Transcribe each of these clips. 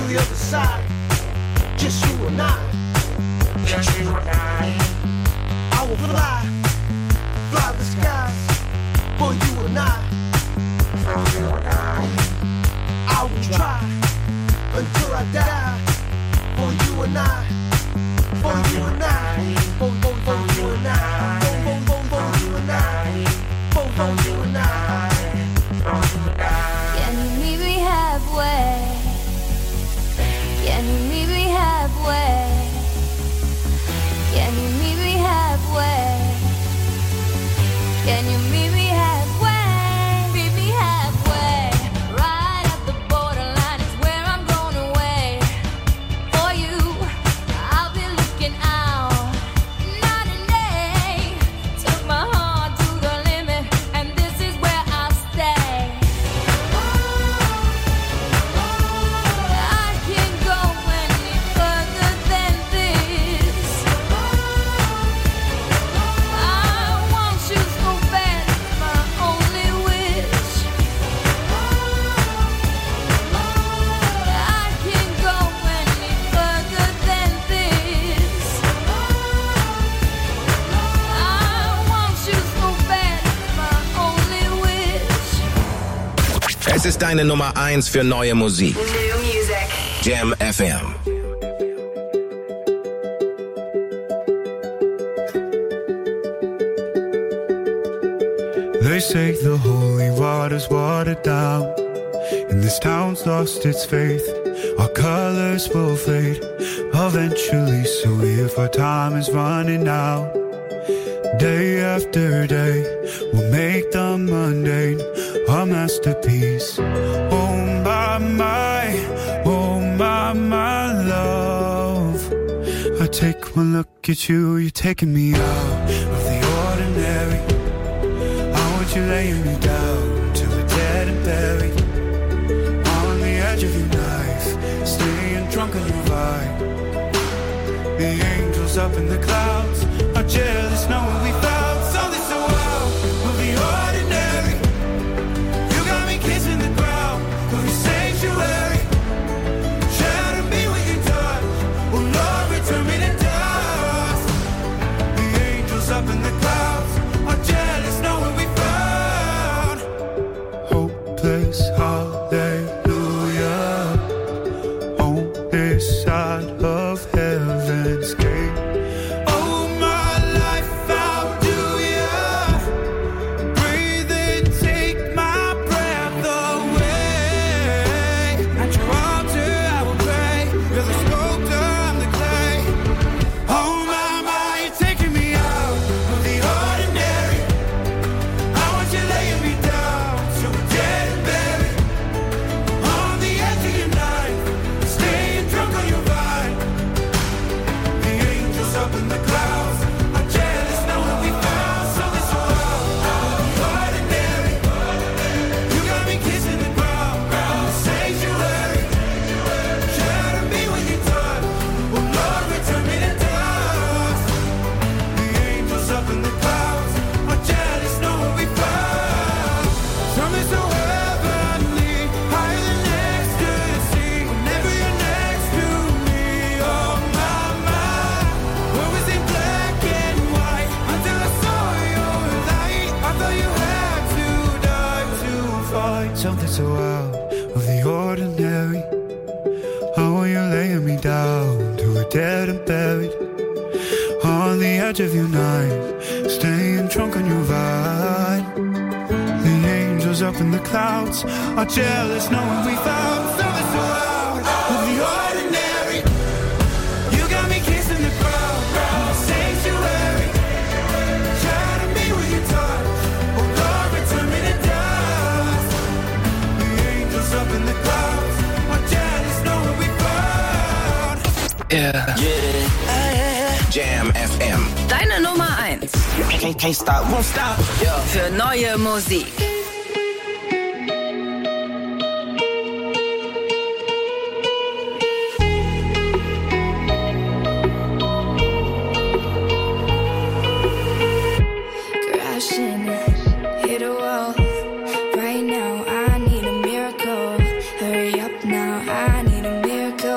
the other side. Just you and I. Just you and I will fly the skies for you and I. For you and I will try until I die. For you and I. For you and I. For you and I. For you and I. For you and I. Can you meet me halfway? Can you meet me halfway? Can you meet me halfway? Can you meet me halfway? Meet me halfway. Right at the borderline is where I'm going away. For you, I'll be looking out night and day. Took my heart to the limit, and this is where I'll stay. I can't go any further than this. I want you so bad, it's my only wish. I can't go any further than this. I want you so bad, it's my only wish. Es ist deine Nummer 1 für neue Musik. New music. Jam FM. They say the holy water's watered down, and this town's lost its faith. Our colors will fade eventually, so if our time is running out, day after day, we'll make the mundane a masterpiece. Oh my love, I take one look at you, you're taking me out of the ordinary. You laying me down till we're dead and buried on the edge of your knife, staying drunk on your vibe. The angels up in the clouds are jealous knowing we found something so wild of the ordinary. You got me kissing the ground of your sanctuary. Shadow me when you touch, oh Lord, return me to dust. The angels up in the clouds are jealous knowing we hallelujah on this side of heaven's gate. Oh my life, how do ya breathe and take my breath away? At your altar I will pray, you're the sculptor, I'm the clay. Oh my, you're taking me out of the ordinary. I want you laying me down so we're dead and buried on the edge of your knife, staying drunk on your vine. The angels up in the clouds are jealous knowing we found something so ordinary. You got me kissing the ground, the sanctuary. Shadow me when you touch, oh Lord, return me to dust. The angels up in the clouds are jealous knowing we found something so heavenly, higher than ecstasy. Whenever you're next to me, oh my, what was in black and white until I saw your light. I thought you had to die to find something so out of the ordinary. Oh, you're laying me down to a dead and buried on the edge of your knife, staying drunk on your vine. The angels up in the clouds are jealous knowing we found something so out of the ordinary. You got me kissing the ground, the sanctuary. Shadow me when you touch, oh Lord, return me to dust. The angels up in the clouds are jealous knowing we found. Yeah. Jam FM. Deine Nummer 1. Can't stop, won't stop. Für neue Musik. Right now, I need a miracle. Hurry up now, I need a miracle.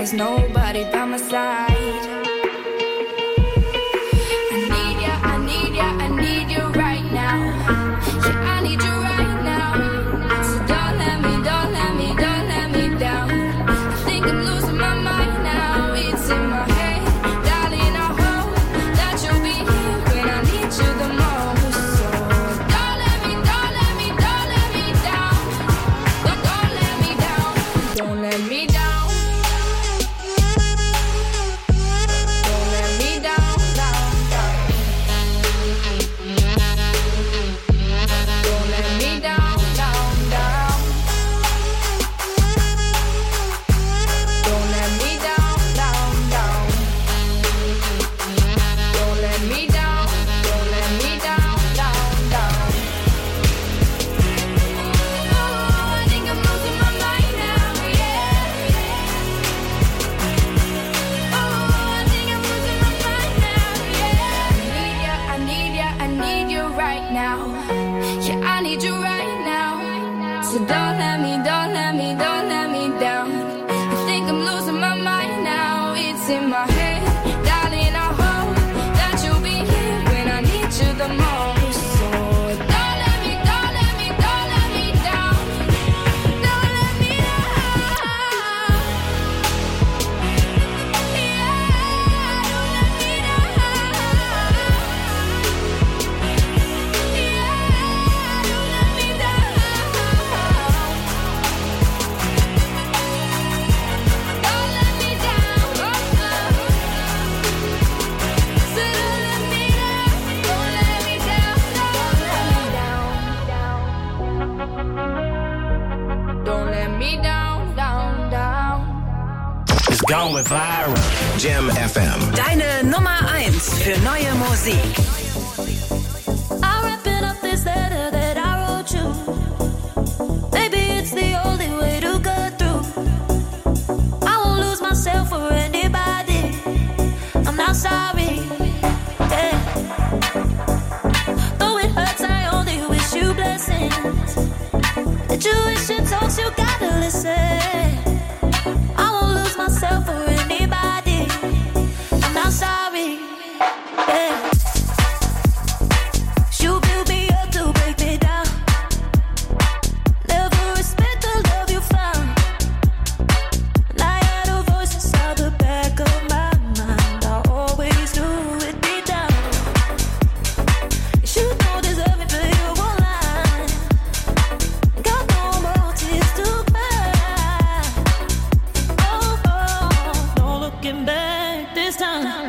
there's nobody by my side. I need ya, I need ya, I need you right now. Yeah, I need you right now. So don't let me, don't let me, don't let me down. I think I'm losing my mind now. It's in my head, darling. I hope that you'll be here when I need you the most. So don't let me, don't let me, don't let me down. Don't let me down. Don't let me down. Going viral. Jam FM. Deine Nummer 1 für neue Musik. I'm wrapping up this letter that I wrote you. Maybe it's the only way to go through. I won't lose myself for anybody. I'm not sorry. Yeah. Though it hurts, I only wish you blessings. Intuition talks, you gotta listen. Myself or anybody, I'm not sorry. Yeah. You build me up to break me down. Never respect the love you found. And I had a voice inside the back of my mind. I always knew it'd be down. You don't deserve it, but you won't lie. Got no more tears to cry. Looking back this time.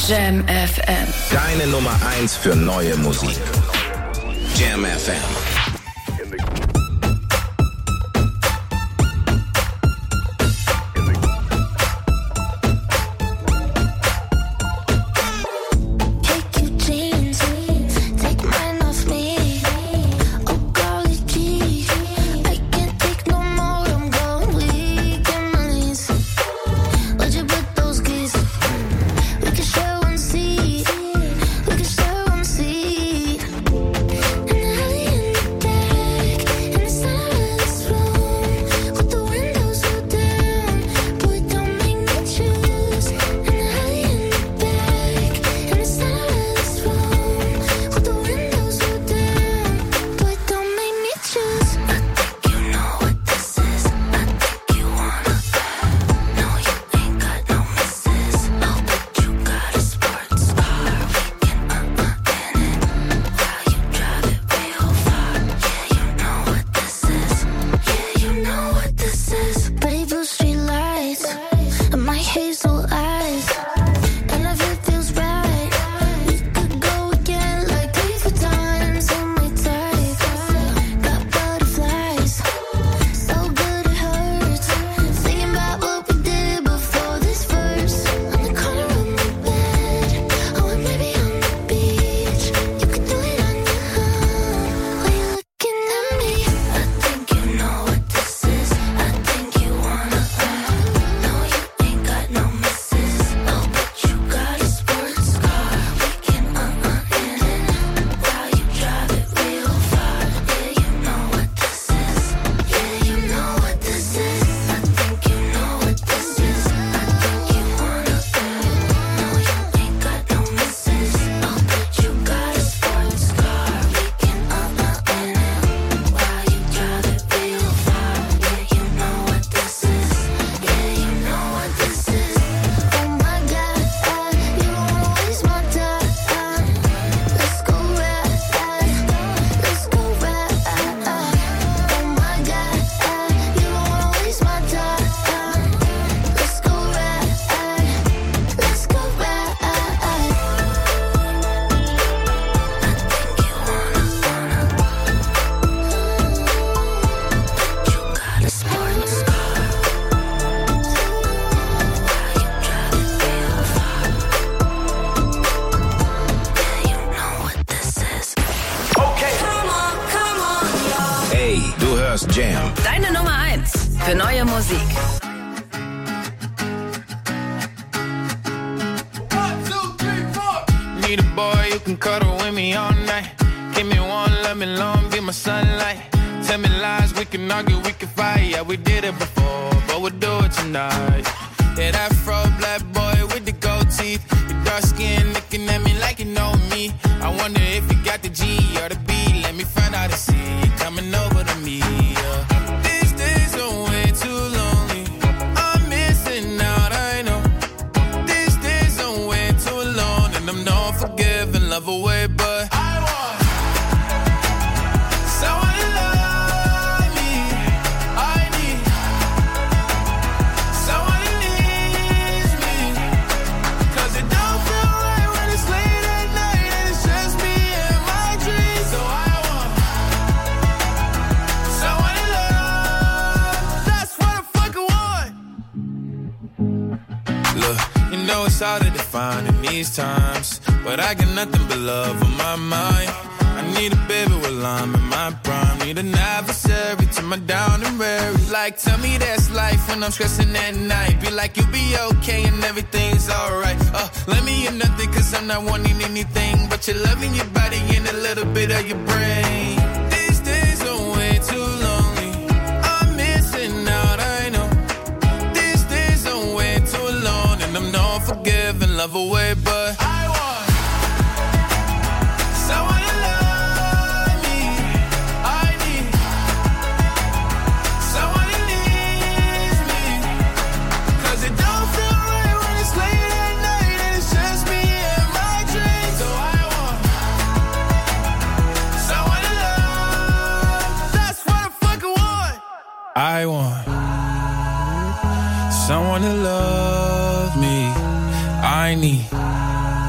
Jam FM. Deine Nummer 1 für neue Musik. Jam FM. Jam. Deine Nummer 1 für neue Musik. 1, 2, 3, 4. Need a boy who can cuddle with me all night. Give me one, let me long, be my sunlight. Tell me lies, we can argue, we can fight. Yeah, we did it before, but we'll do it tonight. Yeah, that fro black boy with the gold teeth. Your dark skin looking at me like you know me. I wonder if you got the G or the B. Let me find out and see you coming over to me. These days are way too lonely. I'm missing out, I know. These days are way too alone, and I'm not forgiving, love away, but I want someone to love me. I need someone who needs me. 'Cause it don't feel right when it's late at night and it's just me and my dreams. So I want someone to love. That's what I fucking want. Look, you know it's hard to define in these times, but I got nothing but love on my mind. I need a baby while I'm in my prime. Need an adversary to my down and weary. Like, tell me that's life when I'm stressing at night. Be like, you'll be okay and everything's alright. Let me in nothing 'cause I'm not wanting anything but your love in your body and a little bit of your brain. These days are way too lonely. I'm missing out, I know. These days are way too alone, and I'm not forgiving, love away, but I want someone to love me. I need someone who needs me. 'Cause it don't feel right when it's late at night and it's just me and my dreams. So I want someone to love. That's what I fucking want. I want someone to love me. I need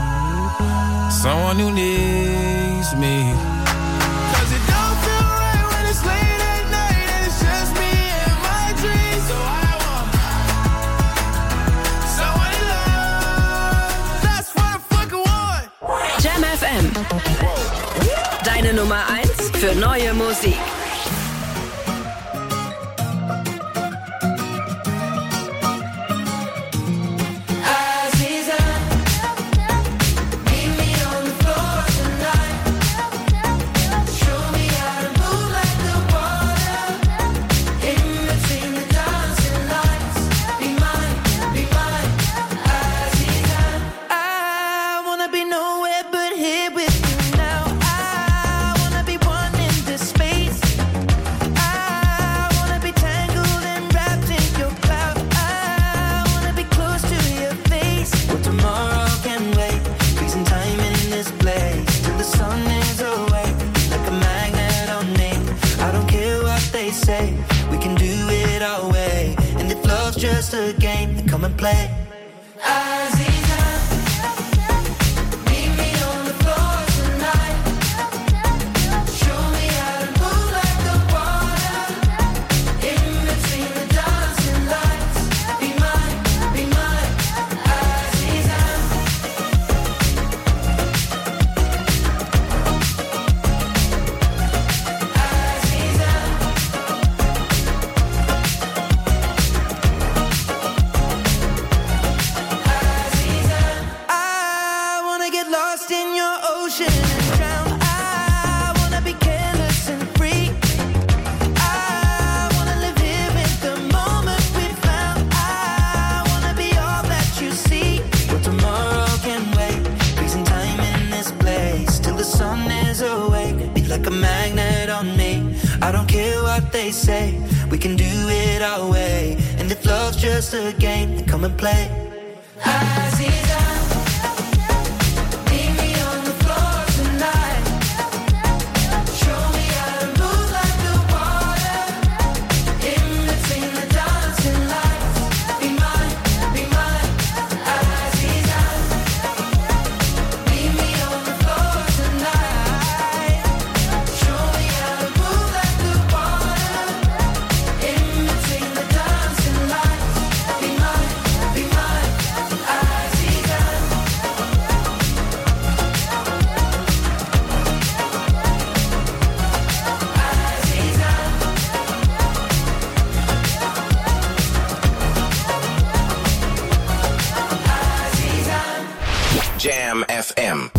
someone who needs me. Cause it don't feel right when it's late at night and it's just me and my dreams. So I want someone in love. That's what I fucking want. Jam FM. Deine Nummer 1 für neue Musik. Just a game, then come and play. They say we can do it our way, and if love's just a game, then come and play. Jam FM.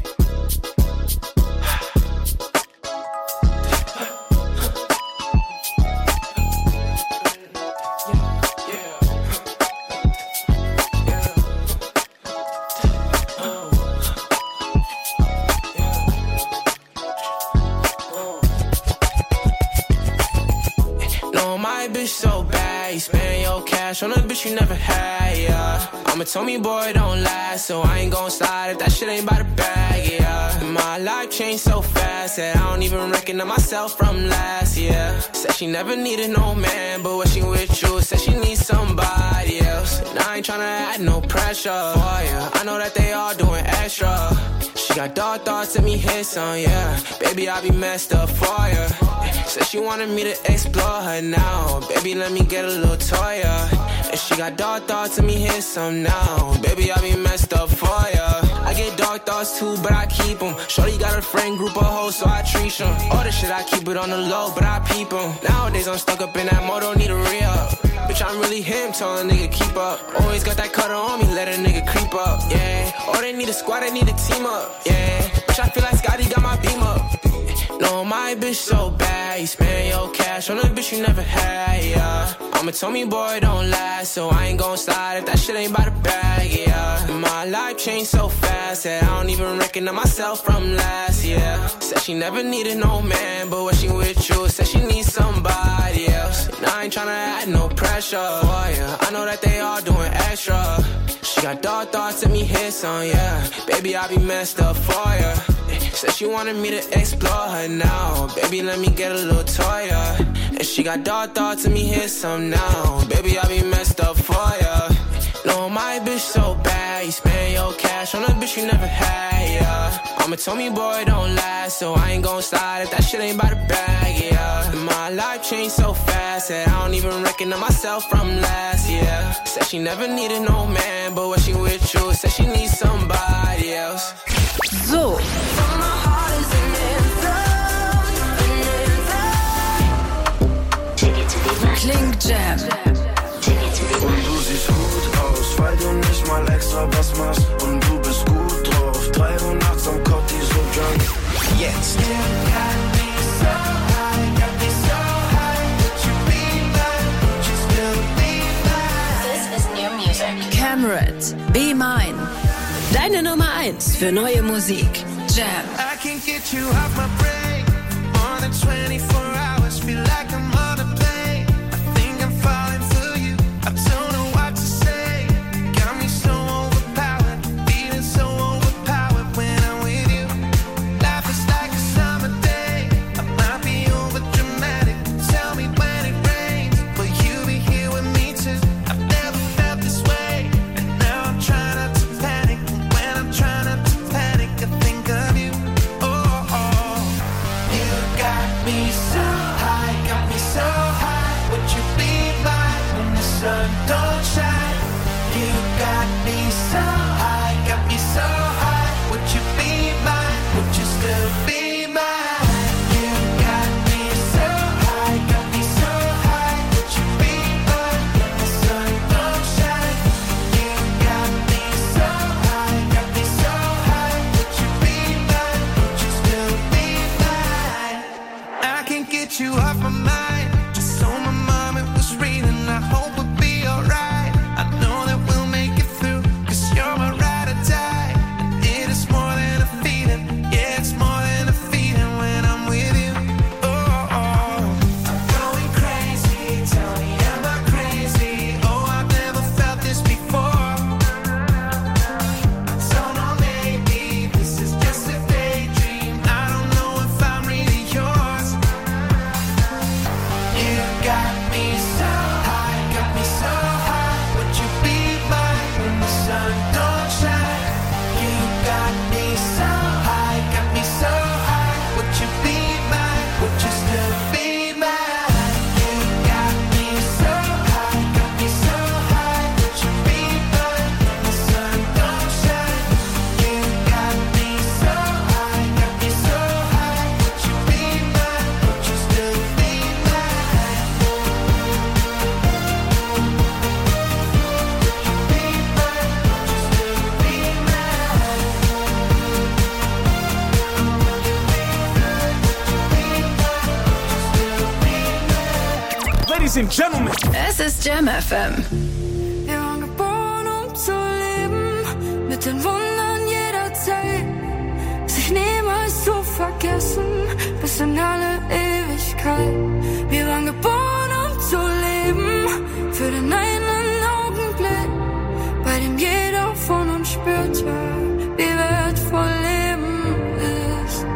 On a bitch you never had, yeah. I'm a Tommy boy, don't last, so I ain't gon' slide if that shit ain't by the bag, yeah. My life changed so fast that I don't even recognize myself from last year. Said she never needed no man, but when she with you, said she needs somebody else. And I ain't tryna add no pressure for you. I know that they all doing extra. She got dark thoughts, let me hit some, yeah. Baby, I be messed up for you. Said she wanted me to explore her now. Baby, let me get a little toy, yeah. And she got dark thoughts, let me hit some now. Baby, I be messed up for ya. I get dark thoughts too, but I keep them. Shorty got a friend group of hoes, so I treat them. All this shit, I keep it on the low, but I peep them. Nowadays, I'm stuck up in that mode, don't need a re-up. Bitch, I'm really him, tell a nigga keep up. Always got that cutter on me, let a nigga creep up, yeah. Oh, they need a squad, they need a team up, yeah. Bitch, I feel like Scotty got my beam up. No, my bitch so bad, you spend your cash on a bitch you never had, yeah. I'm a Tommy boy, don't last, so I ain't gon' slide if that shit ain't by the bag, yeah. My life changed so fast that I don't even recognize myself from last year. Said she never needed no man, but when she with you, said she needs somebody else. And I ain't tryna add no pressure for you. I know that they all doing extra. She got dark thoughts, let me hit some, yeah. Baby, I be messed up for ya. Said she wanted me to explore her now. Baby, let me get a little toy, yeah. And she got dark thoughts, let me hit some now. Baby, I be messed up for ya. No, my bitch so bad, you spend your cash on a bitch you never had, yeah. Mama told me, boy, don't last, so I ain't gon' slide if that shit ain't by the bag, yeah. My life changed so fast that I don't even recognize myself from last year. Said she never needed no man, but when she with you, said she needs somebody else. So. Klingt Jam. Und du siehst gut aus, weil du nicht mal extra was machst. Und du bist gut drauf, 3 Uhr nachts am Kotti so drunk. Jetzt. This is new music. Cameron, Be Mine. Deine Nummer 1 für neue Musik. Jam. I can't get you off my brain. More than 24 hours, feel like I'm on a plane. I think I'm falling for you. I don't know what to say. Got me so overpowered, feeling so overpowered when I'm with you. Life is like a summer day. I might be over dramatic. Tell me when it rains, will you be here with me too? I've never felt this way, and now I'm trying not to panic. When I'm trying not to panic, I think of you. Oh, oh. You got me so high, got me so high. Would you be mine when the sun don't shine? You got me so high, got me so high. Would you be mine? Would you still be mine? You got me so high, got me so high. Would you be mine when the sun don't shine? You got me so high, got me so high. Would you be mine? Would you still be mine? I can't get you off my mind. Just so my mom it was reading. I hope we'll be alright. I know that we'll make it through, 'cause you're my ride or die. And it is more than a feeling. Yeah, it's more than a feeling when I'm with you. Oh, oh. I'm going crazy. Tell me, am I crazy? Oh, I've never felt this before. I don't know, maybe this is just a daydream. I don't know if I'm really yours. You got me so high, got me so high. Would you be mine when the sun don't shine? You got me so high, got me so high. Would you be mine? Would you still be mine? You got me so high, got me so high. Would you be mine when the sun don't shine? You got me so high, got me so high. Would you be mine? Would you still be mine? Ladies and gentlemen. Es ist Jam FM. Wir waren geboren, um zu leben, mit den Wundern jeder Zeit, sich niemals zu vergessen, bis in alle Ewigkeit. Wir waren geboren, um zu leben, für den einen Augenblick, bei dem jeder von uns spürte, wie wertvoll Leben ist.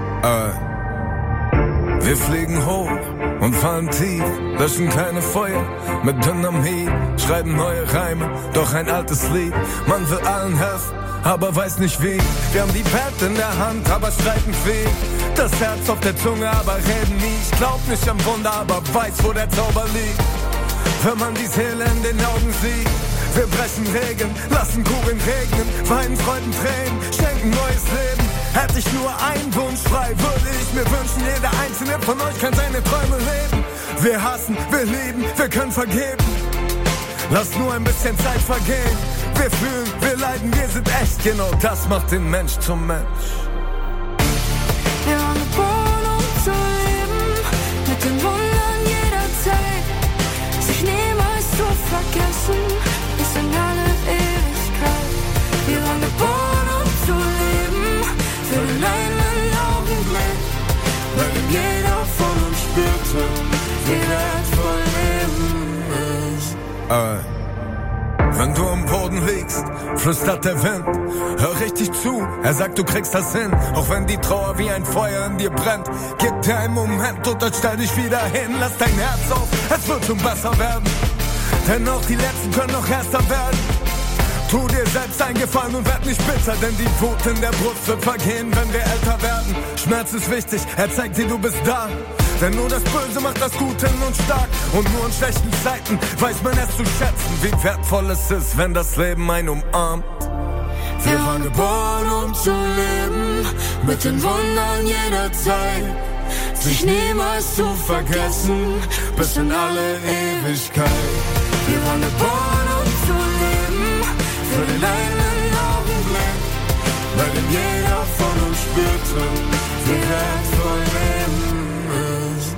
Wir fliegen hoch und fallen tief, löschen keine Feuer mit Dynamit, schreiben neue Reime, doch ein altes Lied. Man will allen helfen, aber weiß nicht wie. Wir haben die Welt in der Hand, aber streiten viel. Das Herz auf der Zunge, aber reden nie. Ich glaub nicht am Wunder, aber weiß, wo der Zauber liegt. Wenn man die Seele in den Augen sieht. Wir brechen Regeln, lassen Kugeln regnen, weinen Freuden, Tränen, schenken neues Leben. Hätte ich nur einen Wunsch frei, würde ich mir wünschen, jeder einzelne von euch kann seine Träume leben. Wir hassen, wir lieben, wir können vergeben. Lass nur ein bisschen Zeit vergehen. Wir fühlen, wir leiden, wir sind echt. Genau das macht den Mensch zum Mensch. Wir waren geboren, um zu leben, mit den Wundern jeder Zeit, sich niemals zu vergessen, bis in alle Ewigkeit. Wir waren geboren, um zu leben, für den einen Augenblick, weil jeder von uns spürte, wie wertvoll Leben ist. Wenn du am Boden liegst, flüstert der Wind. Hör richtig zu, er sagt, du kriegst das hin. Auch wenn die Trauer wie ein Feuer in dir brennt. Gib dir einen Moment und dann stell dich wieder hin. Lass dein Herz auf, es wird schon besser werden. Denn auch die Letzten können noch erster werden. Tu dir selbst einen Gefallen und werd nicht bitter, denn die Wut in der Brust wird vergehen, wenn wir älter werden. Schmerz ist wichtig, er zeigt dir, du bist da. Denn nur das Böse macht das Gute in uns stark. Und nur in schlechten Zeiten weiß man es zu schätzen, wie wertvoll es ist, wenn das Leben einen umarmt. Wir waren geboren, um zu leben, mit den Wundern jeder Zeit. Sich niemals zu vergessen, bis in alle Ewigkeit. Wir waren geboren, um zu leben, für den einen Augenblick, bei dem jeder von uns spürte, wie wertvoll Leben ist.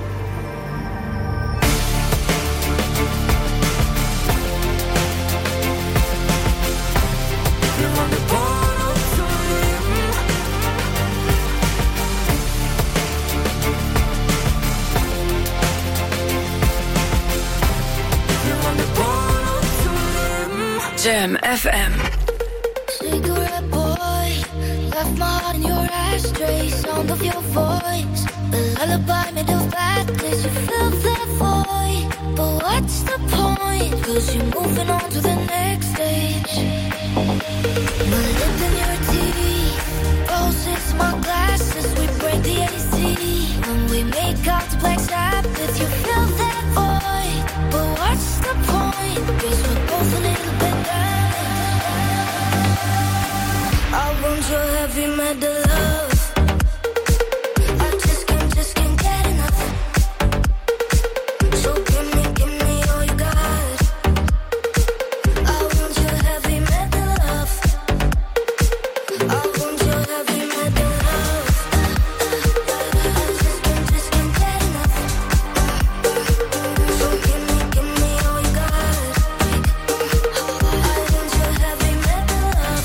Wir waren geboren, um zu leben. Wir waren geboren, um zu leben. Jam FM. Cigarette boy, left my heart in your ashtray. Sound of your voice, the lullaby made of bad days. You fill that void, but what's the point? 'Cause you're moving on to the next stage. My lip in your teeth, roses, my glasses. We break the AC when we make out the black Sabbath. You fill that void, but what's the point? 'Cause we're both a little bit damaged. I want your heavy metal love. I just can't get enough. So give me all you got. I want your heavy metal love. I want your heavy metal love. I just can't get enough. So give me all you got. I want your heavy metal love.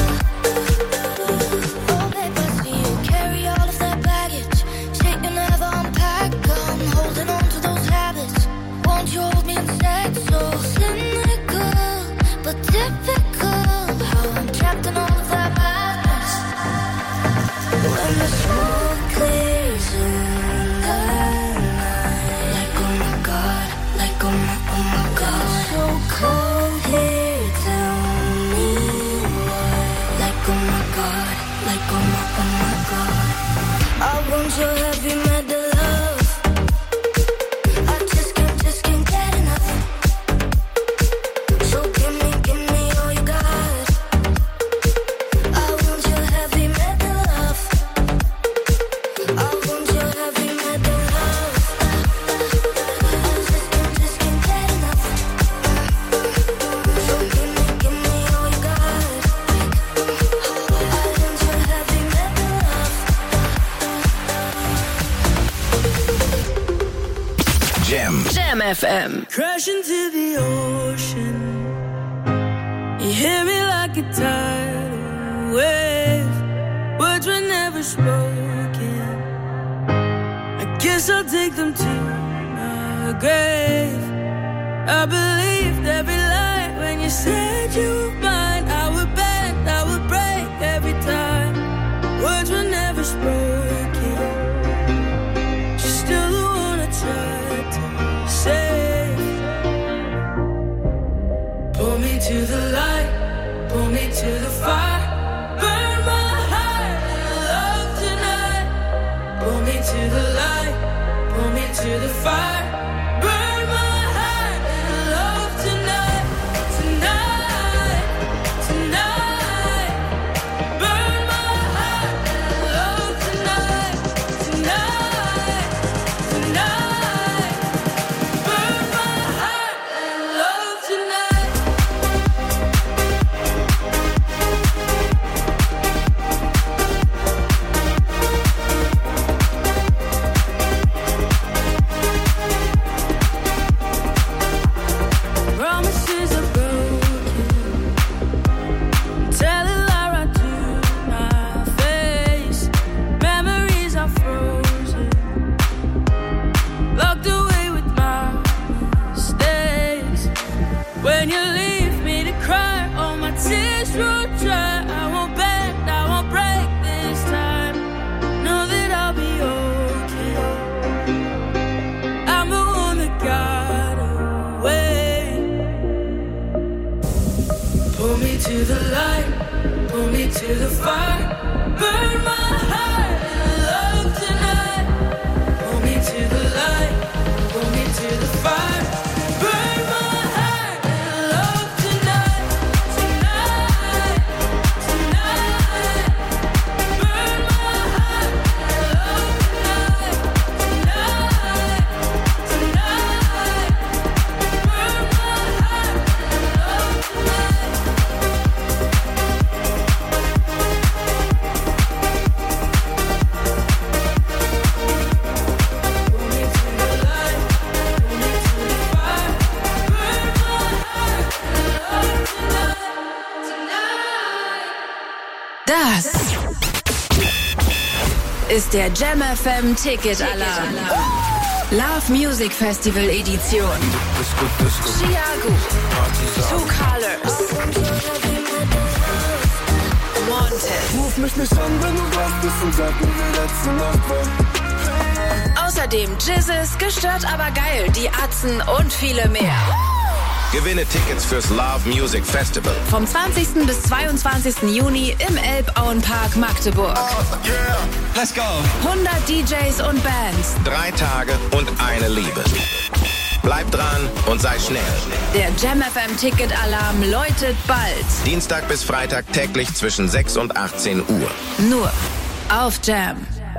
Oh babe, I see you carry all of that baggage. Shit you never unpack. I'm holding on to those habits. Won't you hold me instead? So cynical, but typical. How I'm trapped in all of that madness. When the smoke clears in the night, like oh my god, like oh my god. So cold here, tell me why. Like oh my god, like oh my god. I want your heavy metal love. I just can't get enough. So give me all you got. I want your heavy metal love. I want your heavy metal love. I just can't get enough. So give me all you got. I want your heavy metal love. Jam FM. Crash into the ocean. You hear me like a tidal wave. Words were never spoken. I guess I'll take them to my grave. I believed every lie when you said you were mine. I would bend, I would break every time. Words were never spoken. She's still the one I tried to save. Pull me to the light, pull me to the fire. Burn my heart in love tonight. Pull me to the light, pull me to the fire. Burn my heart in love tonight, tonight, tonight. Burn my heart in love tonight, tonight, tonight. Burn my heart in love tonight. Promises are broken. Tell a lie right to my face. Memories are frozen. Locked away with my mistakes. When you leave me to cry, all my tears will dry. I won't bend, I won't break this time. Know that I'll be okay. I'm the one that got away. Pull me to to the fire. Burn my heart in love tonight. Pull me to the light. Pull me to the fire. Burn my heart in love tonight. Tonight. Tonight. Burn my heart in love tonight. Tonight. Tonight. Burn my heart in love tonight. Pull me to the light, pull me to the fire. Burn my heart in love tonight, tonight. Das ist der Jam FM Ticket Alarm. Love Music Festival Edition. Chiago, Two Colors, Wanted. Ruf mich nicht an, wenn du wach bist und sag mir, wie letzte Nacht war. Außerdem Jizzes, gestört aber geil, die Atzen und viele mehr. Gewinne Tickets fürs Love Music Festival. Vom 20. bis 22. Juni im Elbauenpark Magdeburg. Yeah, let's go. 100 DJs und Bands. 3 Tage und eine Liebe. Bleib dran und sei schnell. Der Jam FM Ticket Alarm läutet bald. Dienstag bis Freitag täglich zwischen 6 und 18 Uhr. Nur auf Jam.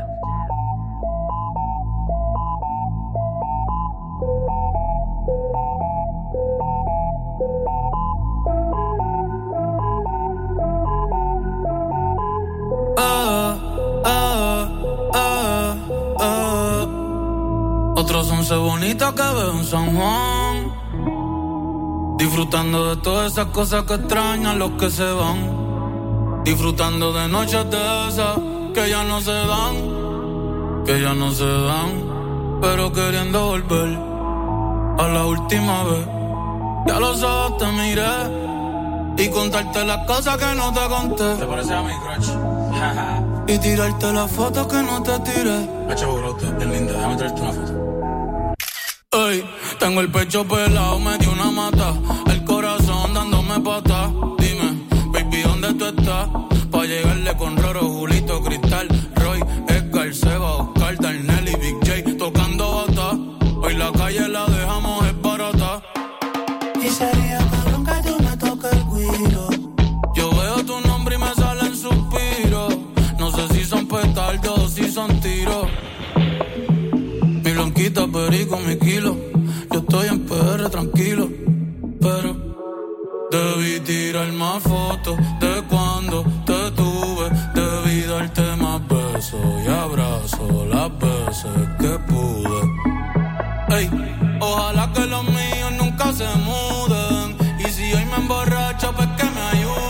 Otros once bonitas que veo en San Juan, disfrutando de todas esas cosas que extrañan los que se van, disfrutando de noches de esas que ya no se dan, que ya no se dan, pero queriendo volver a la última vez. Ya los ojos te miré y contarte las cosas que no te conté. ¿Te parece a mi crush? Y tirarte las fotos que no te tiré. Hacho, brote, bien linda, déjame traerte una foto. Ey, tengo el pecho pelado, me dio una mata, el corazón dándome patas. Dime, baby, ¿dónde tú estás? Pa' llegarle con Roro, Julito, Cristal, Roy, Edgar, Seba, Oscar, Darnell y Big J tocando bata. Hoy la calle la dejamos es barata. Y sería cabrón que tú me toques el guiro. Yo veo tu nombre y me salen suspiros. No sé si son petardos o si son tiros. Mi blanquita, perico, mi kilo. Yo estoy en PR tranquilo, pero debí tirar más fotos de cuando te tuve. Debí darte más besos y abrazos las veces que pude. Ey, ojalá que los míos nunca se muden. Y si hoy me emborracho, pues que me ayuden.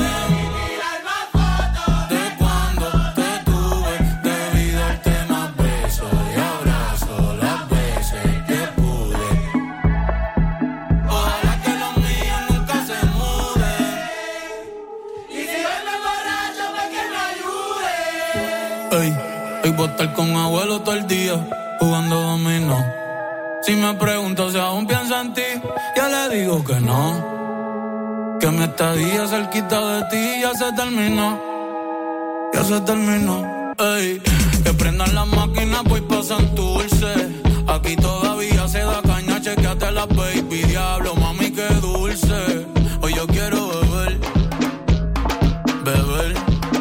Hoy voy a estar con abuelo todo el día jugando dominó. Si me pregunto si aún pienso en ti, ya le digo que no. Que mi estadía cerquita de ti ya se terminó. Ya se terminó. Ey, que prendan las máquinas, pues pasan dulce. Aquí todavía se da caña, chequeate la baby. Diablo, mami, qué dulce. Hoy yo quiero beber, beber,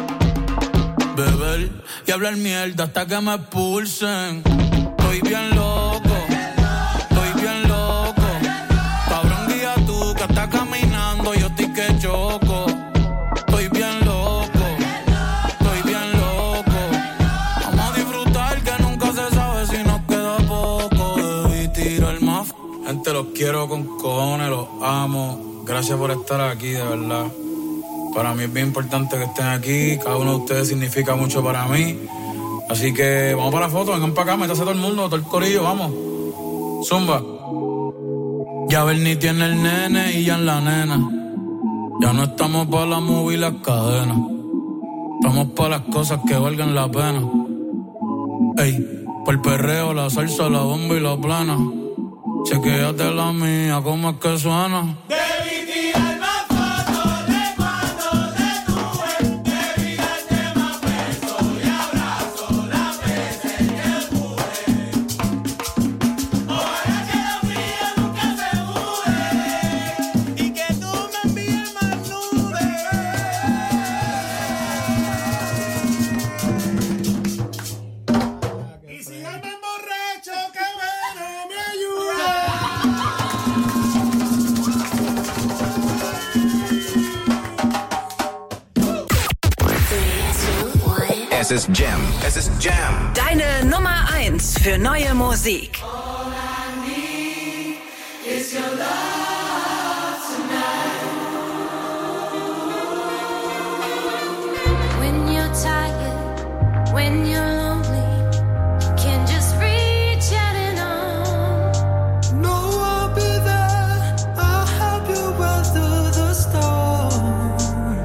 beber y hablar mierda hasta que me expulsen. Estoy bien loco, estoy bien loco. Cabrón, guía tú que estás caminando, yo estoy que choco. Estoy bien loco, estoy bien loco. Vamos a disfrutar que nunca se sabe si nos queda poco. Debí tirar más. Gente, los quiero con cojones, los amo. Gracias por estar aquí, de verdad. Para mí es bien importante que estén aquí. Cada uno de ustedes significa mucho para mí. Así que vamos para la foto, vengan para acá, métase todo el mundo, todo el corillo, vamos. Zumba. Ya Bernie tiene el nene y ya en la nena. Ya no estamos para la movie y las cadenas. Estamos para las cosas que valgan la pena. Ey, por el perreo, la salsa, la bomba y la plana. Chequéate la mía, cómo es que suena. Debí tirar más fotos de cuando te tuve. Es ist Jam. Es ist Jam. Deine Nummer 1 für neue Musik. All I need is your love tonight. When you're tired, when you're lonely, you can just reach out and on. No, I'll be there. I'll help you weather the storm.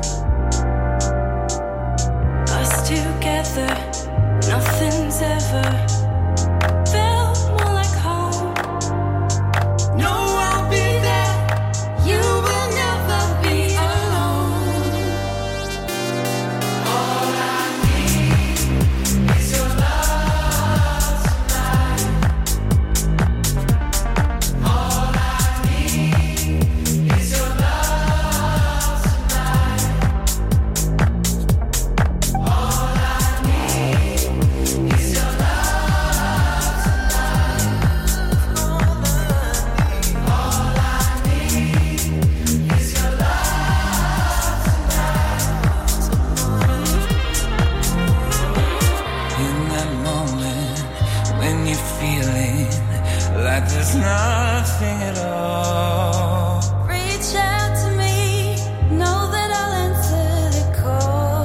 Us together, nothing's ever felt more like home. No, I'll be there. You will never be alone. All I need is your love tonight. All I need is your love tonight. All I need is your love tonight. All I need is your In that moment when you're feeling like there's nothing at all. Reach out to me, know that I'll answer the call.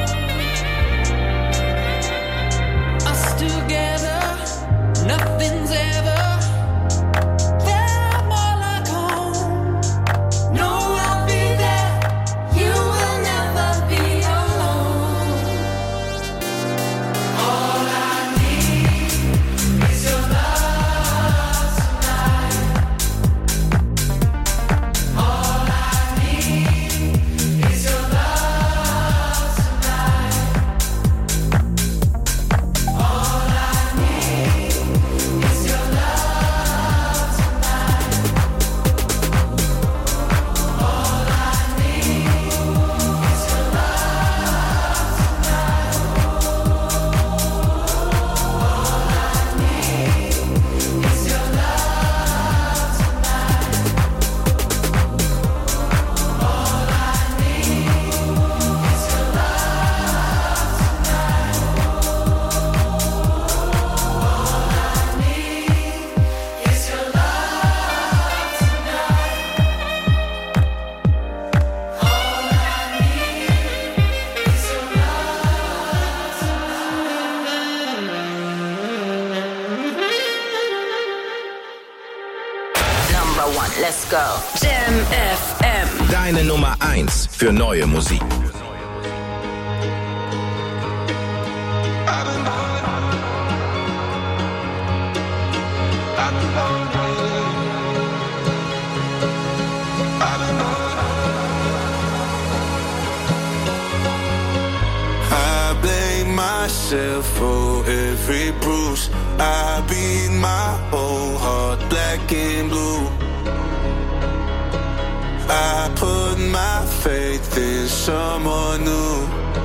Us together, nothing's ever felt more like home. No, I'll be there. You will never be alone. All I need is your love tonight. All I need is your love tonight. All I need is your love tonight. All I need is your Number 1, let's go. Jam FM. Deine Nummer 1 für neue Musik. I blame myself for every bruise. I beat my own heart black and blue. I put my faith in someone new.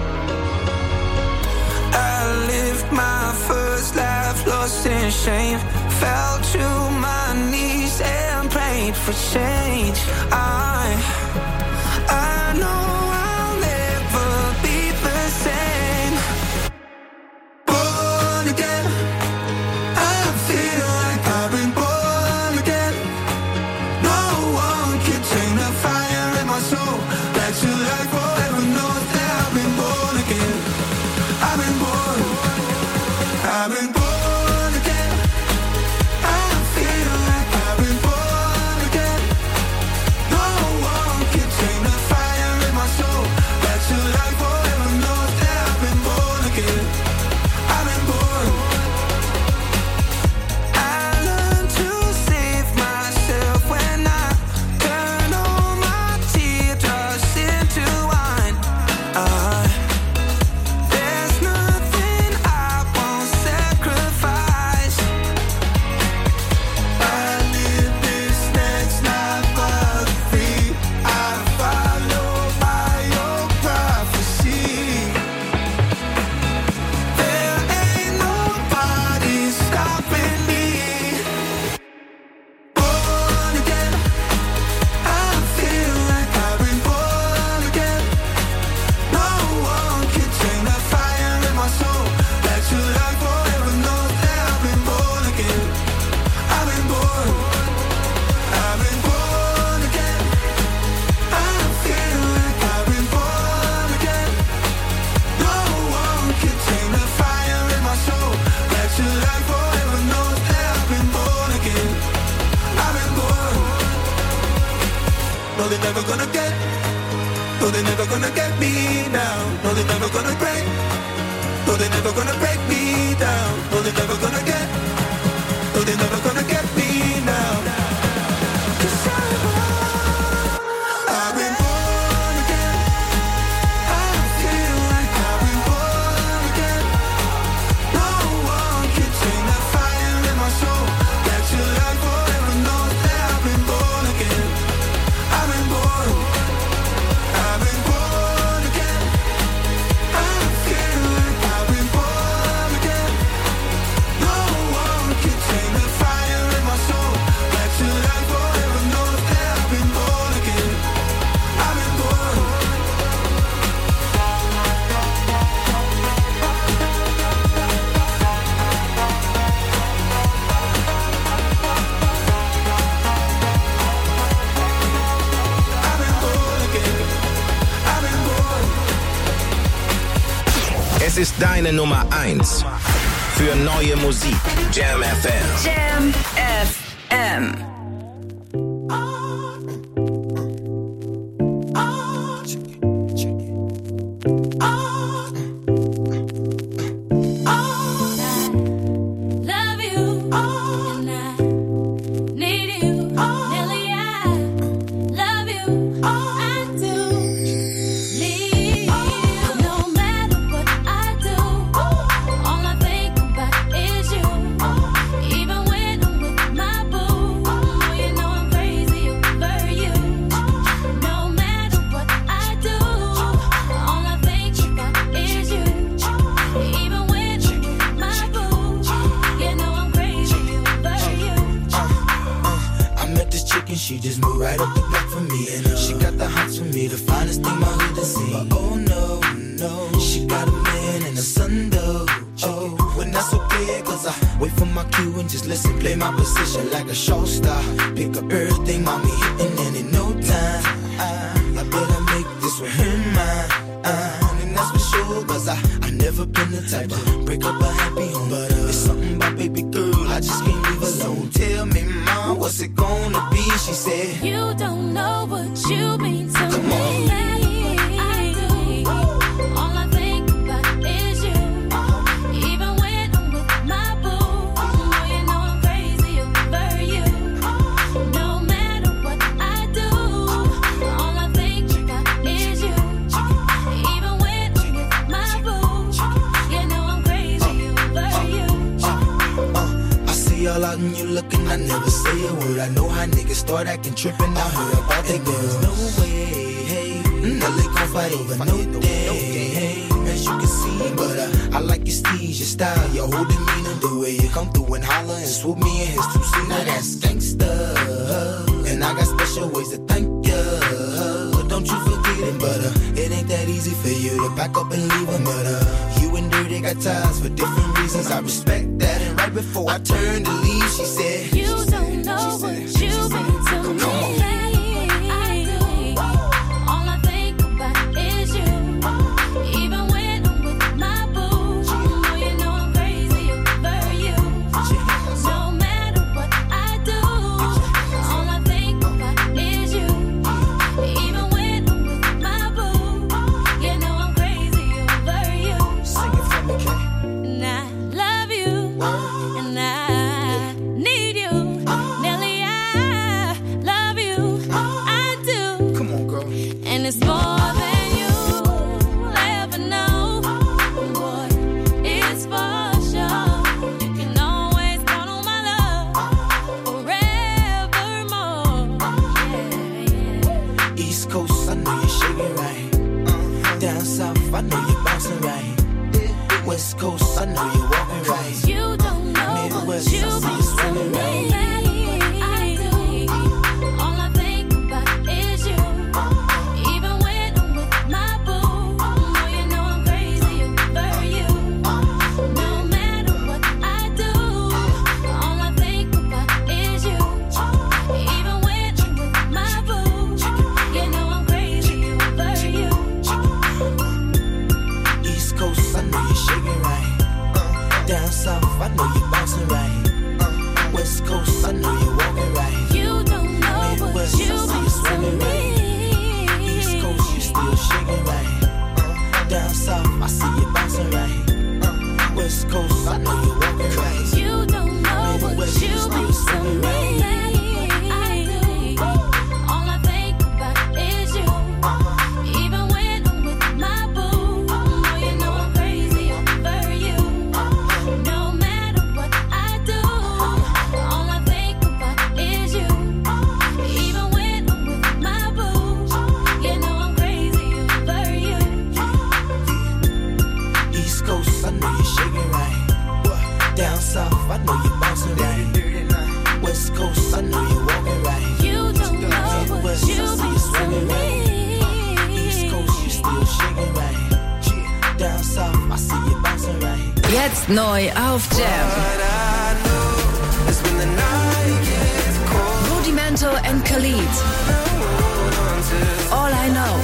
I lived my first life lost in shame. Fell to my knees and prayed for change. I know I'll never be the same. Born again, I feel like I've been born again. No one can tame the fire in my soul. Back to life forever knows that I've been born again. I've been born again. I feel like I've been born again. No one can they're never gonna get. No, they're never gonna get me now. No, they're never gonna break. No, they're never gonna break me down. No, they're never gonna get. No, they're never gonna get me now. 'Cause I've been born again. I feel like I've been born again. No one can tame the fire in my soul. That your life forever knows that I've been born again. I've been born. I've been born again. I feel like I've been born again. No one can tame the fire in my soul. That your life forever knows that I've been born again. I've been born. I've been born again. I've been born. Es ist deine Nummer 1 für neue Musik. Jam FM. Jam FM. Love you, and I need you, Nelly. I love you, I do. Need you, no matter what I do. All I think about is you. Even when I'm with my boo, oh, you know I'm crazy over you. No matter what I do, all I think about is you. Even when I'm with my boo, you know I'm crazy over you. I met this chick and she just moved right up the block for me. And she got the hots for me, the finest thing my hood has seen. But oh no, no, she got a man and a son though. Oh, when that's okay, cause I wait for my cue and just listen, play my position like a show star. Pick up everything, mommy hitting, and in no time, I better make this with her mine. And that's for sure, cause I never been the type to break up a happy home. But it's something about baby girl, I just can't leave alone. Tell me, mom, what's it gonna be? She said, You don't know what you mean to Come me. on. No matter what I do, all I think about is you. Even when I'm with my boo, oh, you know I'm crazy over you. No matter what I do, all I think about is you. Even when I'm with my boo, you know I'm crazy over you. I see all out and you looking, I never say a word. I know how niggas start acting trippin'. I heard about they girls. No way, hey, Nelly gon' fight over no day, hey, as you can see. But I like your steez, your style, your whole demeanor, the way you come through and holler and swoop me in his two-seater. Now that's gangsta, and I got special ways to thank ya. Don't you forget it, but it ain't that easy for you to back up and leave him. But you and Dirty got ties for different reasons. I respect that. And right before I turned to leave, she said, You don't know what you mean to me. Come on. I do. All I think about is you. Even when I'm with my boo, oh, you know I'm crazy over you. No matter what I do, all I think about is you. Even when I'm with my boo, you know I'm crazy over you. Sing it for me, Kay. And I love you, and I need you. Coast, I know you're walking right. You don't know what West, I you see you swinging be right. East Coast, you still shaking right. Down south, I see you bouncing right. Jetzt neu auf Jam. Rudimento and Khalid. All I Know.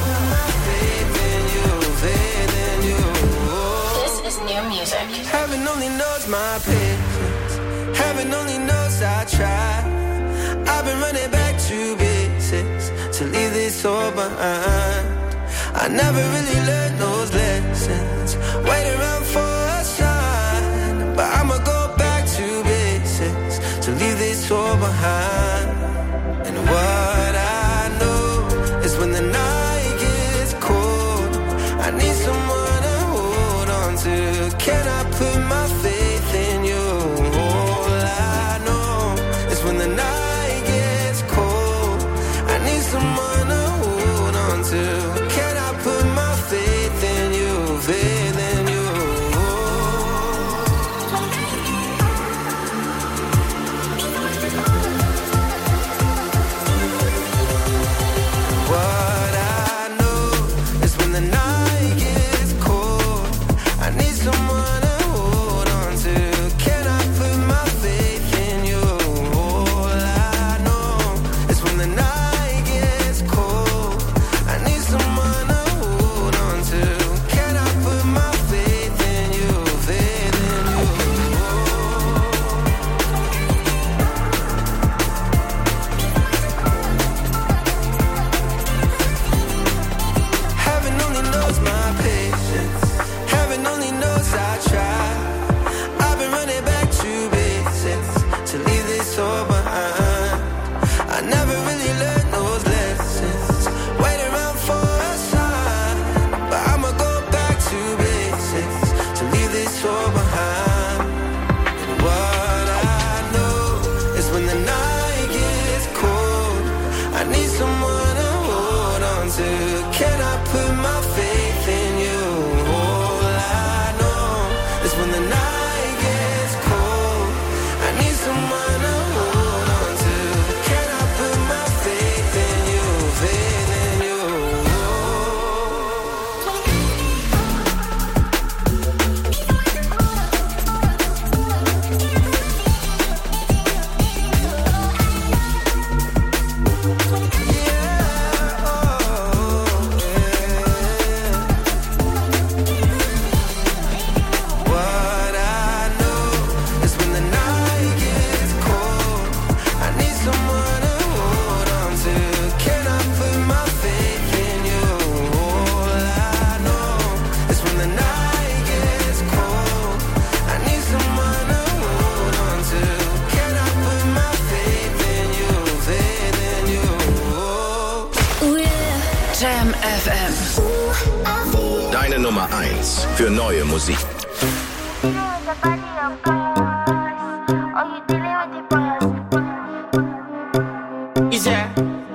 This is new music. Heaven only knows my patience. Heaven only knows I try. I've been running back to basics to leave this all behind. I never really learned those lessons. Wait around for a sign, but I'ma go back to basics to leave this all behind. And what I know is when the night gets cold, I need someone to hold on to. Can I put my faith in you? All I know is when the night gets cold, I need someone to hold on to. Can I put my faith in you? Faith in you. What I know is when the night gets cold, I need someone to hold on to. Can I put my faith in you? All I know is when the night gets cold, I need someone to hold on to. Can I put my faith in you? Faith in you. Heaven only knows my patience. Heaven only knows I try. I've been running back to basics to leave this all behind. I never really learned those lessons. Wait around for a sign, but I'ma go back to basics to leave this all behind. And what I know is when the night gets cold, I need someone to hold on to. Can I put my faith in you? All I know is when the night gets cold, I need someone to hold on to. Can I put my faith in you? Faith in you. What I know is when the night gets cold, I need someone to hold on to. Can I put my faith in you? All I know is when the night gets cold, I need someone to hold on to. Can I put my faith in you? Faith in you. Ooh, yeah. Jam FM. Deine Nummer 1 für neue Musik. Yeah.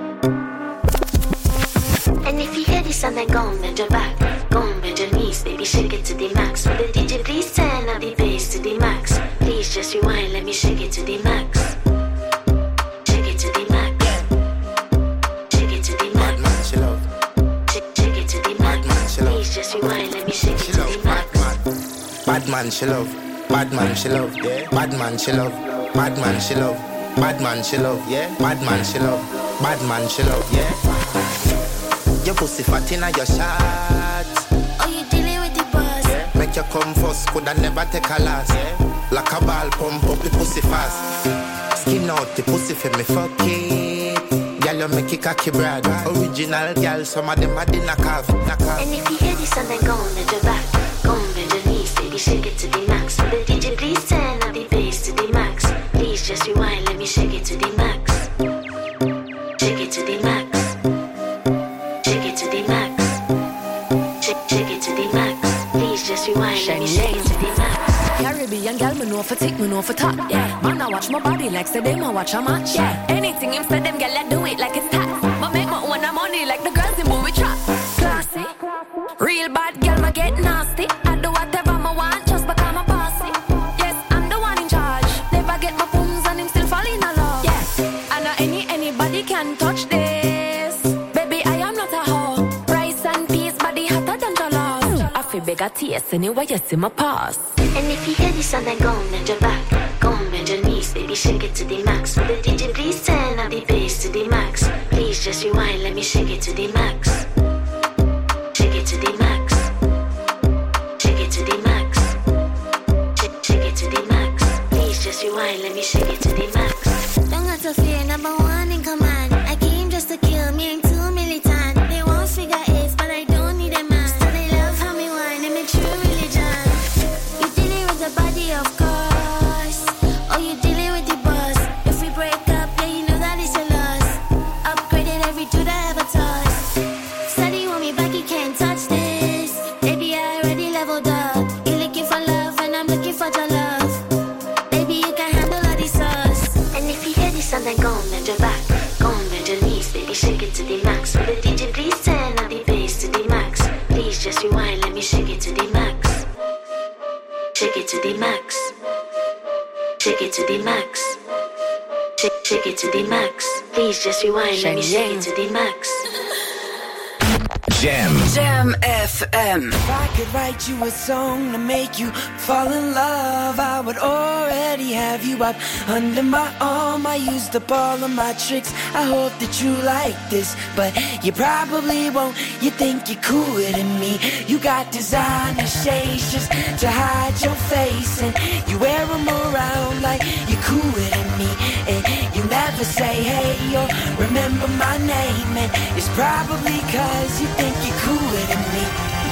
And if you hear this sound, then go and bend your back. Go and bend your knees, baby, shake it to the max. Will the DJ please turn up the bass to the max? Please just rewind, let me shake it to the max. Shake it to the max. Shake it to the max. Bad man, she love. Shake it to the max. man, she love. Please just rewind, let me shake She it to love. the max. Bad man, she love. Bad man, she love. Yeah. Bad man, she love. Bad man, she love. Bad man, she love. Yeah. Bad man, she love. Bad man, she love. Yeah. Your pussy fat inna your shots. Oh, you dealing with the boss? Make you come first, coulda never take a last. Like a ball, pump up the pussy fast. Skin out the pussy for me, fuck it. Girl, you make it cocky brad. Original girl, some of them are the knockoff. And if you hear this sound, then go and bend your back. Go and bend your knees, baby, shake it to the max. Will the DJ please turn up the bass to the max? Please just rewind, let me shake it to the max. Shake it to the max. Shake it to the max. Shake it to the max. Please just rewind, let me shake it to the max. Caribbean girl, me know for tick, me know for top. Yeah, man, I watch my body like say them I watch a match. Yeah, anything him say them girl, I do it like it's tax. But make my own money like the girls in movie trap. Classy, real bad girl, ma get nasty. I do whatever I want just because I'm a bossy. Yes, I'm the one in charge. Never get my pums and him still fall in love. Yeah, can touch this. Baby, I am not a hoe. Rice and peas, body hotter than jollof. I feel bigger taste anyway, you see my pass. And if you hear this song, then go and bend your back. Go and bend your knees, baby, shake it to the max. Will the DJ please turn up the bass to the max? Please just rewind, let me shake it to the max. Shake it to the max. Shake it to the max. Shake it to the max. Please just rewind, let me shake it to the max. Don't got to fear, number one in command. I came just to kill me, ain't too militant. They won't figure eight, but I don't need a man. Still they love how me whine, I'm a true religion. You dealing with the body, of course. Oh, you dealing with the boss. If we break up, yeah, you know that it's a loss. Upgraded every dude I ever touched. Steady want me back, you can't touch this. Baby, I already leveled up. You looking for love, and I'm looking for your love. Baby, you can handle all these sauce. And if you hear this song, then go and bend your back. Go and bend your knees, baby, shake it to the max. Will the DJ please turn up the bass to the max? Please just rewind, let me shake it to the max. Shake it to the max. Shake it to the max. Shake it to the max. Please just rewind, let me shake it to the max. Jam FM. If I could write you a song to make you fall in love, I would already have you up under my arm. I used up all of my tricks, I hope that you like this, but you probably won't. You think you're cooler than me. You got designer shades just to hide your face, and you wear them around like you're cooler than me. And you never say hey or remember my name, and it's probably cause you think you're cooler than me.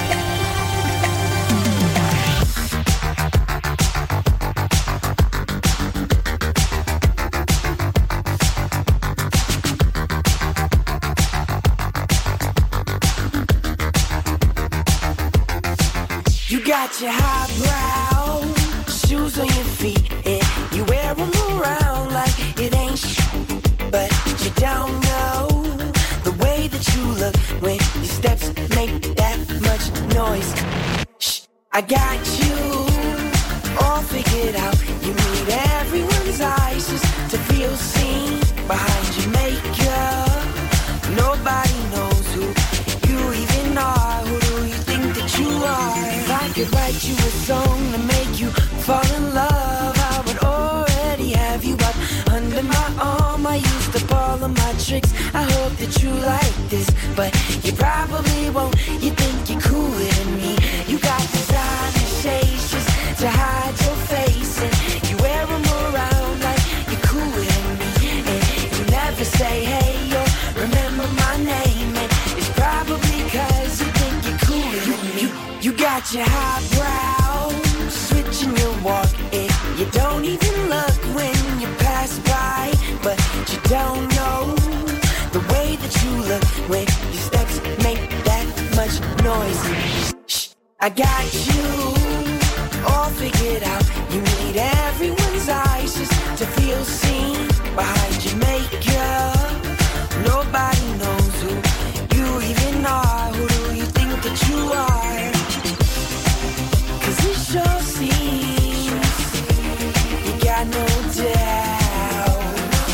You got your highbrow shoes on your feet, and you wear them around like it ain't but you don't know the way that you look when your steps make that much noise. Shh, I got you all figured out. You need everyone's eyes just to feel seen behind your makeup. Nobody knows who you even are. Who do you think that you are? If I could write you a song to make you fall in love, I would already have you up under my arm. I used up all of my tricks, I hope that you like this, but you probably won't. You think you're cooler than me. You got designer shades just to hide your face, and you wear them around like you're cooler than me. And you never say hey or remember my name, and it's probably cause you think you're cooler than me. You got your highbrow switching your walk, and you don't even look when you pass by, but you don't know the way that you look when your steps make that much noise. Shh, I got you all figured out. You need everyone's eyes just to feel seen behind your makeup. Nobody knows who you even are. Who do you think that you are? Cause it sure seems you got no doubt.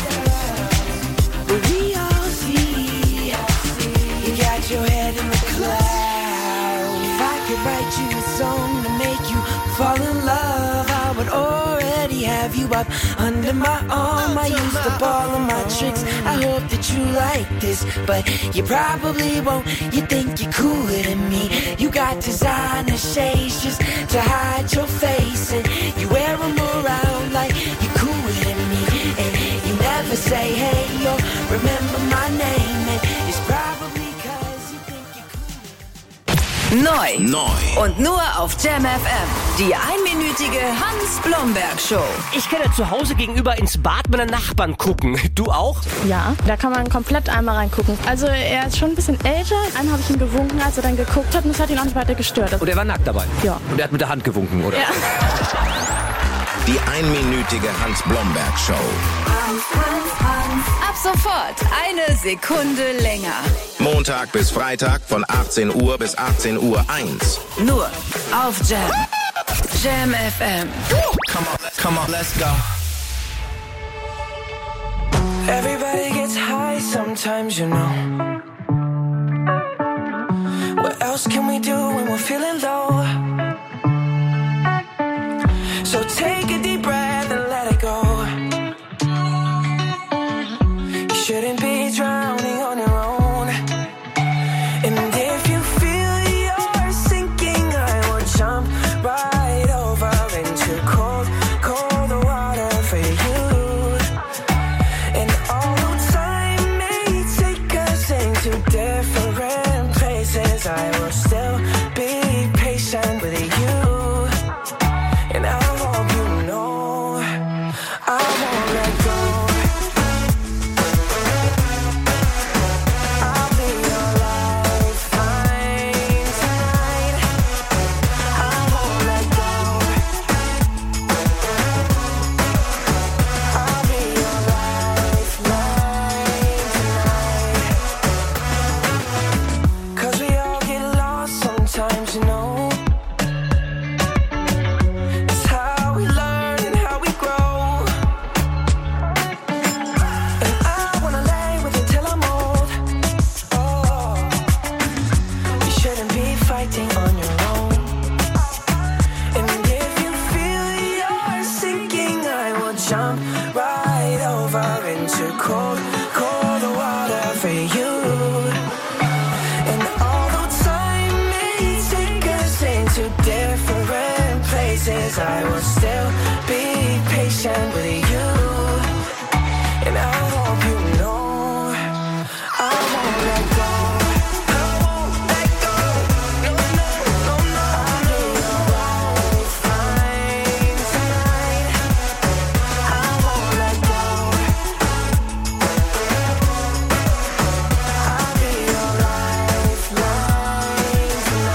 But we all see you got your head in the clouds. If I could write you a song to make you fall in love, I would already have you up under my arm. I used up all of my tricks, I hope that you like this, but you probably won't. You think you're cooler than me. You got designer shades just to hide your face, and you wear them around like you're cooler than me. And you never say hey or remember my name, and it's probably cause you think you're Neu. Und nur auf Jam FM. Die einminütige Hans-Blomberg-Show. Ich kann ja zu Hause gegenüber ins Bad meiner Nachbarn gucken. Du auch? Ja, da kann man komplett einmal reingucken. Also er ist schon ein bisschen älter. Einmal habe ich ihm gewunken, als er dann geguckt hat, und es hat ihn auch nicht weiter gestört. Und er war nackt dabei? Ja. Und er hat mit der Hand gewunken, oder? Ja. Die einminütige Hans-Blomberg-Show. Ab sofort eine Sekunde länger. Montag bis Freitag von 18 Uhr bis 18:01 Uhr. Nur auf Jam. Jam FM. Come on, let's go. Everybody gets high sometimes. sometimes, you know. What else can we do when we're feeling low? So take a deep breath and let it go. You shouldn't be drowning on your own. And if you feel you're sinking, I will jump right over into cold, cold water for you. And although time may take us into different places, I will still be patient with you. And I hope you know I won't let go. I'll be your lifeline tonight. I won't let go. I'll be your lifeline tonight. 'Cause we all get lost sometimes, you know. It's how we learn and how we grow. And I wanna lay with you till I'm old. Oh, you shouldn't be fighting on your own. And if you feel you're sinking, I will jump right over into cold, cold water for you. And although time may take us into different places, I will still be patient with you. And I hope you know I won't let go. I won't let go. No, no, no, no. I'll be your lifeline tonight. I won't let go. I'll be your lifeline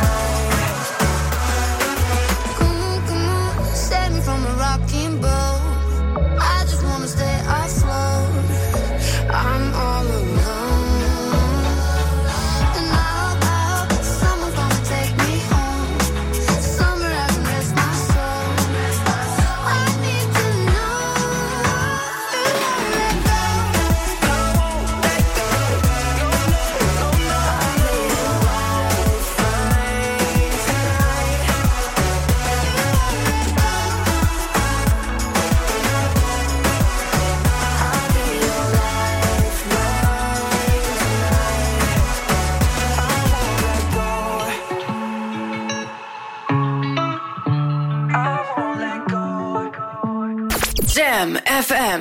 tonight. Come on, save me from a rocking boat. I just wanna stay afloat. I'm all alone. And I hope someone's gonna take me home. Somewhere I can rest my soul. I need to know you won't let go. I won't let go. No, no, no, no. I'll be your lifeline tonight. I'll be your lifeline tonight. I won't let go. Jam FM.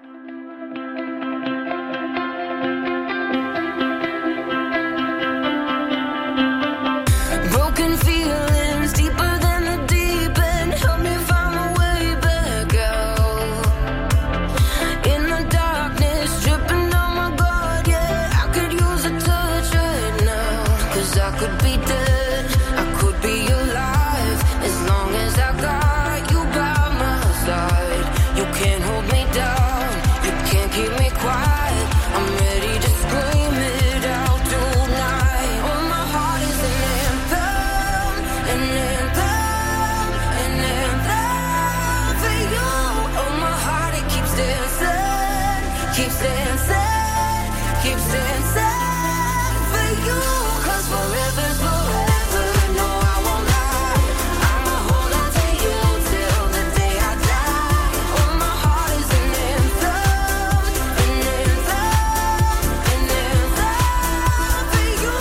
Broken feelings deeper than the deep end. Help me find my way back out. In the darkness, dripping down my guard. Yeah, I could use a touch right now. 'Cause I could be dead, I could be alive. As long as I got you by my side. You can't hold me down, you can't keep me quiet. I'm ready to scream it out tonight. Oh, my heart is an anthem, an anthem, an anthem for you. Oh, my heart, it keeps dancing, keeps dancing, keeps dancing for you. 'Cause forever's forever, no, I won't lie. I'ma hold on to you till the day I die. Oh, my heart is an anthem, an anthem, an anthem for you.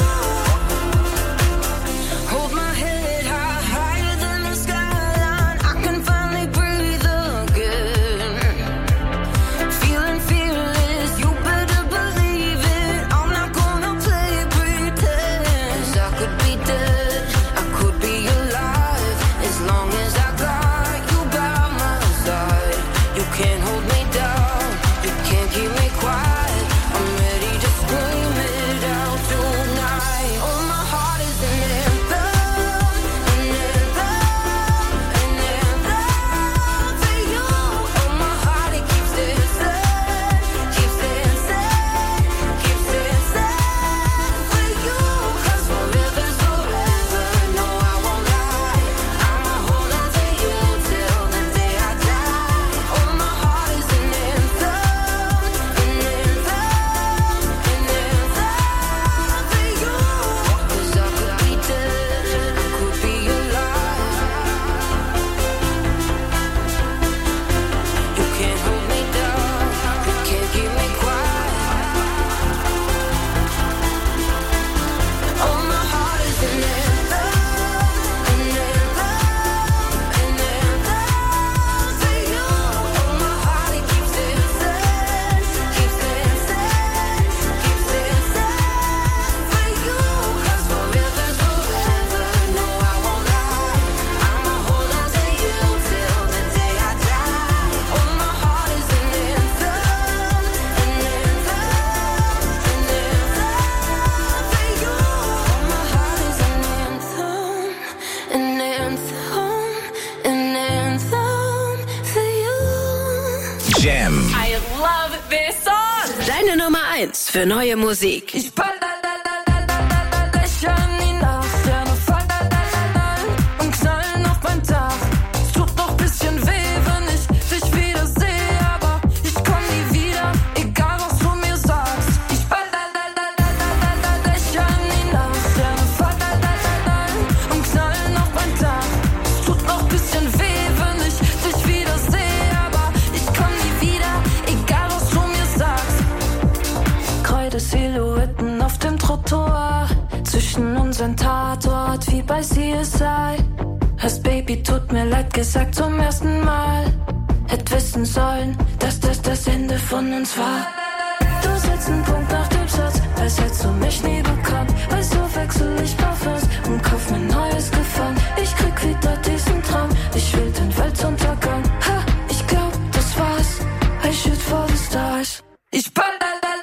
Hold my head high, higher than the skyline. I can finally breathe again. Feeling fearless, you better believe it. I'm not Deine Nummer 1 für neue Musik. Ich ball Lächeln in die Nacht, Sterne fallen und knallen auf mein Dach. Es tut noch bisschen weh, wenn ich dich wieder sehe, aber ich komm nie wieder, egal was du mir sagst. Ich ball Lächeln in die Nacht, Sterne fallen und knallen auf mein Dach. Es tut noch bisschen weh, wenn ich dich wieder sehe, aber ich komm nie wieder, egal was du mir sagst. Silhouetten auf dem Trottoir, zwischen unseren Tatort wie bei CSI. Hast Baby, tut mir leid gesagt zum ersten Mal. Hätt wissen sollen, dass das Ende von uns war. Du setzt einen Punkt nach dem Satz, als hättest du mich nie bekannt. Weißt du, wechsel ich Parfums und kauf mir neues Gefallen. Ich krieg wieder diesen Traum, ich will den Weltuntergang. Ha, ich glaub, das war's, I shoot for the stars. Ich ball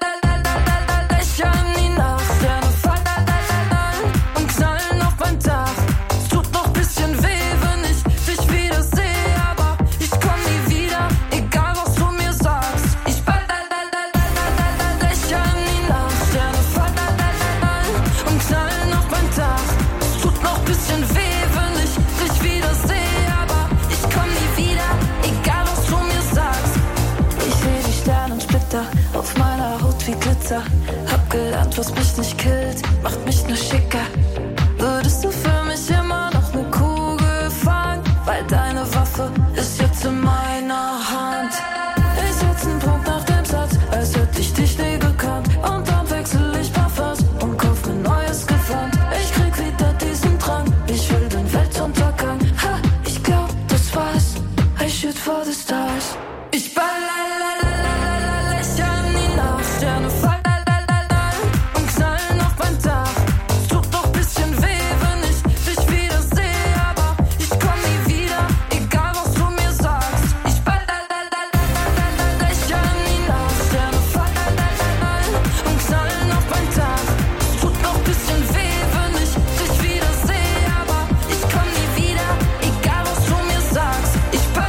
auf meiner Haut wie Glitzer. Hab gelernt, was mich nicht killt, macht mich nur schicker. Würdest du für mich immer noch ne Kugel fangen? Weil deine Waffe ist jetzt in meiner Hand. Ich setz einen Punkt nach dem Satz, als hätte ich dich nie gekannt. Und dann wechsel ich Parfums und kauf mir neues Gewand. Ich krieg wieder diesen Drang, ich will den Weltuntergang. Ha, ich glaub, das war's, I shoot for the stars. Ich ball Sterne fallen und knallen auf mein Dach. Es tut noch bisschen weh, wenn ich dich wieder sehe, aber ich komm nie wieder, egal was du mir sagst. Ich ball Lächeln in die Nacht, Sterne fallen und knallen auf mein Dach. Es tut noch bisschen weh, wenn ich dich wieder sehe, aber ich komm nie wieder, egal was du mir sagst. Ich ball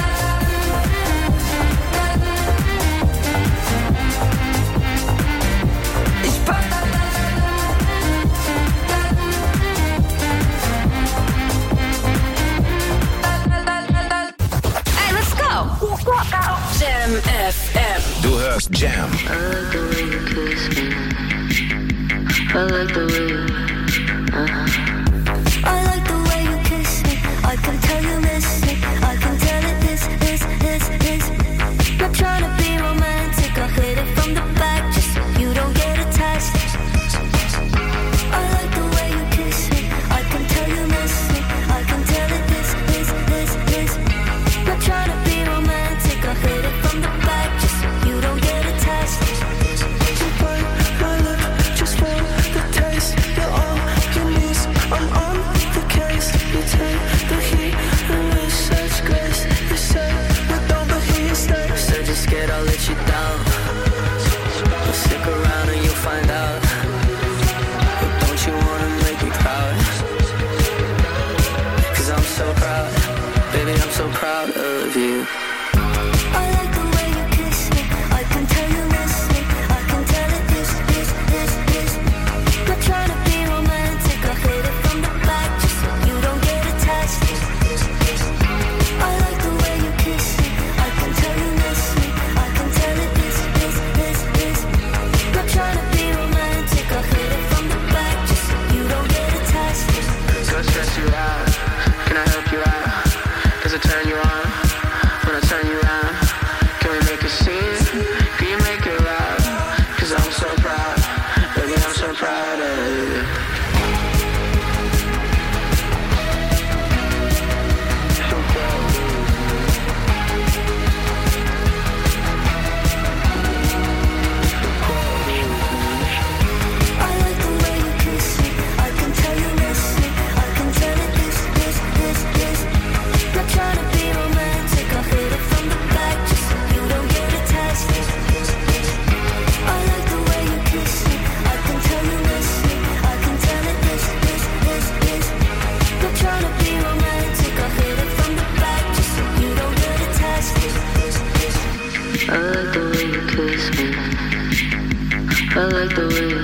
Jam FM. Du hörst Jam. I like the way you I like the way you kiss me. I can tell you miss me. I can tell it is. Not trying to be romantic. I'll hit it from the back just so you don't get attached. I like the way you kiss me. I can tell you miss me. I can tell it is. Not trying to be romantic. I'll hit it from the back just so you don't get attached. You bite my lip, just feel the taste. You're all you need. I I like the way.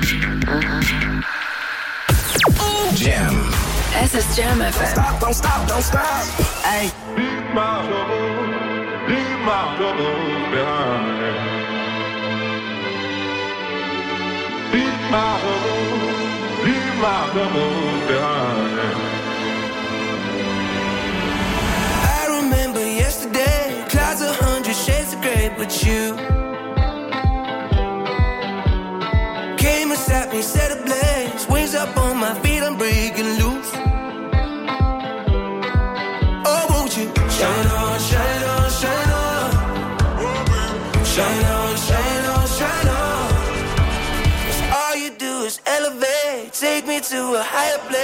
Jam. Es ist Jam FM. Don't stop. Hey. Leave my troubles behind. Leave my troubles behind. I remember yesterday, clouds 100 shades of gray, but you came and sat me, set ablaze, wings up on my feet, I'm breaking loose. Oh, won't you shine on, shine on, shine on, shine on, shine on, shine on. 'Cause all you do is elevate, take me to a higher place.